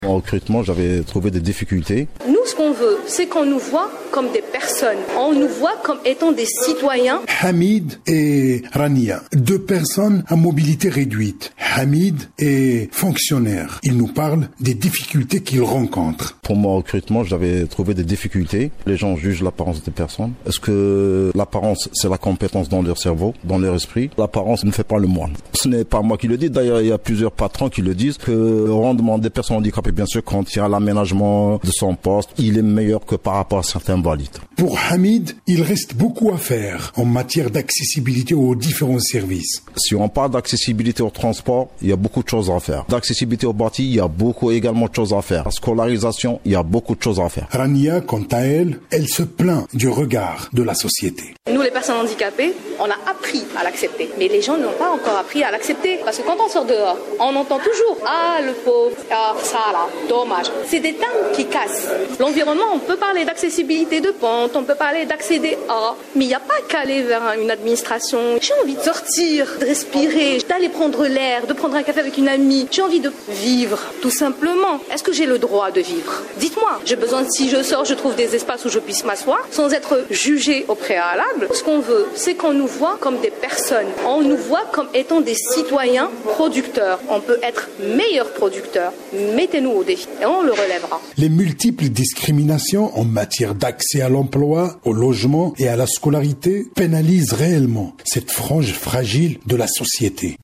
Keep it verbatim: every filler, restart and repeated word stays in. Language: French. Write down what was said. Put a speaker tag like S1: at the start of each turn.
S1: En recrutement, j'avais trouvé des difficultés.
S2: Nous, ce qu'on veut, c'est qu'on nous voit comme des personnes. On nous voit comme étant des citoyens.
S3: Hamid et Rania, deux personnes à mobilité réduite. Hamid est fonctionnaire. Il nous parle des difficultés qu'il rencontre.
S1: Pour mon recrutement, j'avais trouvé des difficultés. Les gens jugent l'apparence des personnes. Est-ce que l'apparence, c'est la compétence dans leur cerveau, dans leur esprit? L'apparence ne fait pas le moine. Ce n'est pas moi qui le dis. D'ailleurs, il y a plusieurs patrons qui le disent que le rendement des personnes handicapées, bien sûr, quand il y a l'aménagement de son poste, il est meilleur que par rapport à certains valides.
S3: Pour Hamid, il reste beaucoup à faire en matière d'accessibilité aux différents services.
S1: Si on parle d'accessibilité au transport, il y a beaucoup de choses à faire. D'accessibilité au bâti, il y a beaucoup également de choses à faire. La scolarisation, il y a beaucoup de choses à faire.
S3: Rania, quant à elle, elle se plaint du regard de la société.
S2: Nous, les personnes handicapées, on a appris à l'accepter. Mais les gens n'ont pas encore appris à l'accepter. Parce que quand on sort dehors, on entend toujours « Ah, le pauvre, ah, ça là, dommage ». C'est des termes qui cassent. L'environnement, on peut parler d'accessibilité de pente, on peut parler d'accéder à... Mais il n'y a pas qu'à aller vers une administration. J'ai envie de sortir, de respirer, d'aller prendre l'air, de prendre un café avec une amie. J'ai envie de vivre, tout simplement. Est-ce que j'ai le droit de vivre? Dites-moi. J'ai besoin, si je sors, je trouve des espaces où je puisse m'asseoir sans être jugée au préalable. Ce qu'on veut, c'est qu'on nous voit comme des personnes. On nous voit comme étant des citoyens producteurs. On peut être meilleurs producteurs. Mettez-nous au défi et on le relèvera.
S3: Les multiples discriminations en matière d'accès à l'emploi, au logement et à la scolarité pénalisent réellement cette frange fragile de la société.